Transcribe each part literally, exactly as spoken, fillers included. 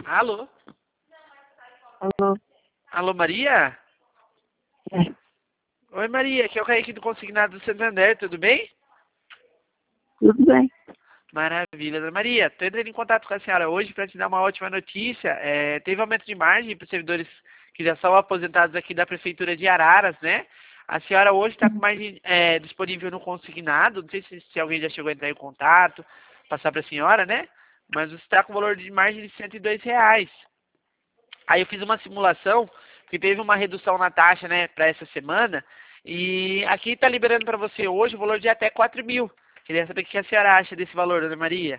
Alô? Alô? Alô, Maria? É, Oi, Maria, aqui é o Kaique do Consignado do Santander, tudo bem? tudo bem? Maravilha, dona Maria. Estou entrando em contato com a senhora hoje para te dar uma ótima notícia. É, teve aumento de margem para os servidores que já são aposentados aqui da Prefeitura de Araras, né? A senhora hoje está com margem é, disponível no consignado. Não sei se, se alguém já chegou a entrar em contato, passar para a senhora, né? Mas você está com valor de margem de cento e dois reais. Aí eu fiz uma simulação, que teve uma redução na taxa, né, para essa semana, e aqui está liberando para você hoje o valor de até quatro mil. Queria saber o que a senhora acha desse valor, dona Maria.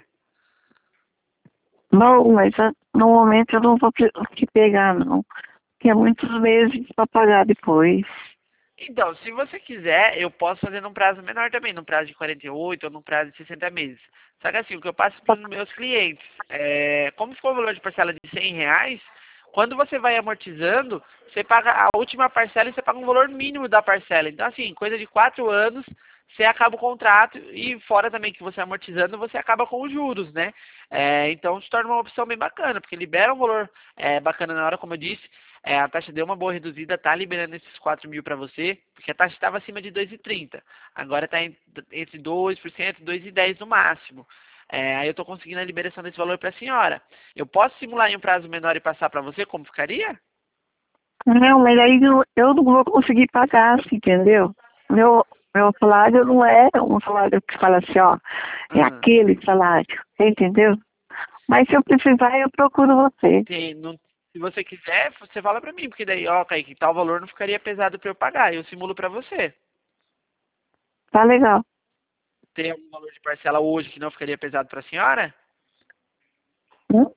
Não, mas ah, no momento eu não vou pre- te pegar, não. Porque é muitos meses para pagar depois. Então, se você quiser, eu posso fazer num prazo menor também, num prazo de quarenta e oito ou num prazo de sessenta meses. Só que assim, o que eu passo para os meus clientes, é, como ficou o valor de parcela de cem reais, quando você vai amortizando, você paga a última parcela e você paga um valor mínimo da parcela. Então, assim, coisa de quatro anos, você acaba o contrato e fora também que você amortizando, você acaba com os juros, né? É, então, se torna uma opção bem bacana, porque libera um valor é, bacana na hora, como eu disse, é, a taxa deu uma boa reduzida, tá liberando esses quatro mil para você, porque a taxa estava acima de dois vírgula trinta. Agora está entre dois por cento e dois vírgula dez no máximo. É, aí eu estou conseguindo a liberação desse valor para a senhora. Eu posso simular em um prazo menor e passar para você como ficaria? Não, mas aí eu, eu não vou conseguir pagar, assim, entendeu? Meu, meu salário não é um salário que fala assim, ó, é Ah, aquele salário, você entendeu? Mas se eu precisar, eu procuro você. tem, não, se você quiser, você fala para mim, porque daí, ó, Kaique, tal valor não ficaria pesado para eu pagar. Eu simulo para você. Tá legal. Tem algum valor de parcela hoje que não ficaria pesado para a senhora? Hum?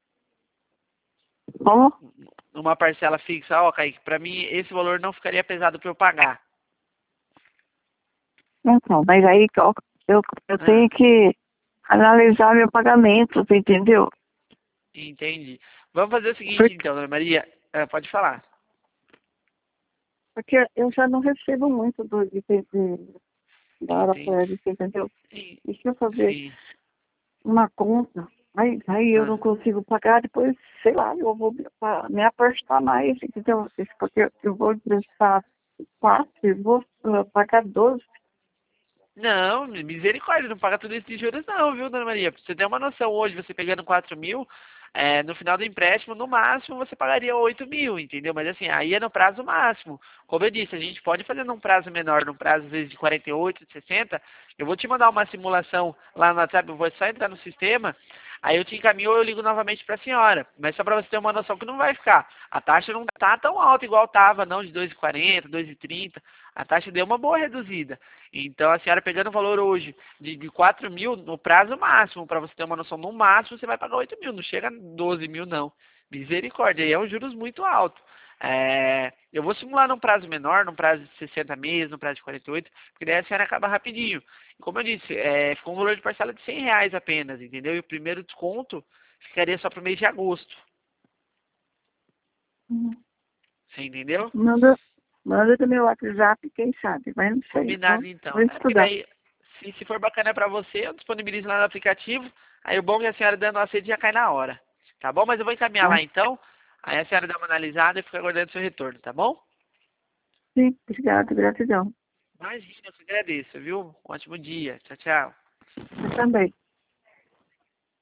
Como? Uma parcela fixa, ó, Kaique, para mim esse valor não ficaria pesado para eu pagar. Então, mas aí ó, eu, eu Ah, tenho que analisar meu pagamento, você entendeu? entendi. Vamos fazer o seguinte, Porque, então, dona Maria. Ah, pode falar. porque eu já não recebo muito do, de, de, da hora Entendi. para você entendeu? Sim. Deixa eu fazer Sim. uma conta, aí, aí eu não Ah, consigo pagar, depois, sei lá, eu vou me pa- me apertar mais, entendeu? Porque eu, eu vou emprestar quatro, eu vou uh, pagar doze. não, misericórdia, não paga tudo isso de juros não, viu, dona Maria? Pra você ter uma noção, hoje você pegando quatro mil, é, no final do empréstimo, no máximo, você pagaria oito mil, entendeu? Mas assim, aí é no prazo máximo. Como eu disse, a gente pode fazer num prazo menor, num prazo às vezes de quarenta e oito, de sessenta. Eu vou te mandar uma simulação lá no WhatsApp, eu vou só entrar no sistema, aí eu te encaminho ou eu ligo novamente para a senhora. Mas só para você ter uma noção que não vai ficar. A taxa não tá tão alta igual estava, não, de dois e quarenta, dois e trinta. A taxa deu uma boa reduzida. Então, a senhora pegando o valor hoje de, de quatro mil no prazo máximo, para você ter uma noção, no máximo você vai pagar oito mil, não chega a doze mil não. Misericórdia, aí é um juros muito alto. É, eu vou simular num prazo menor, num prazo de sessenta meses, num prazo de quarenta e oito, porque daí a senhora acaba rapidinho. Como eu disse, é, ficou um valor de parcela de cem reais apenas, entendeu? E o primeiro desconto ficaria só para o mês de agosto. Uhum. Você entendeu? Manda, manda do meu WhatsApp, quem sabe, mas não sei, Combinado vou, então. vou É porque estudar. daí, se, se for bacana pra você, eu disponibilizo lá no aplicativo. Aí o bom é que a senhora dando aceite já cai na hora. Tá bom? Mas eu vou encaminhar Tá? lá então. Aí a senhora dá uma analisada e fica aguardando seu retorno, tá bom? Sim, obrigado, gratidão. Imagina, eu que agradeço, viu? Um ótimo dia. Tchau, tchau. Eu também.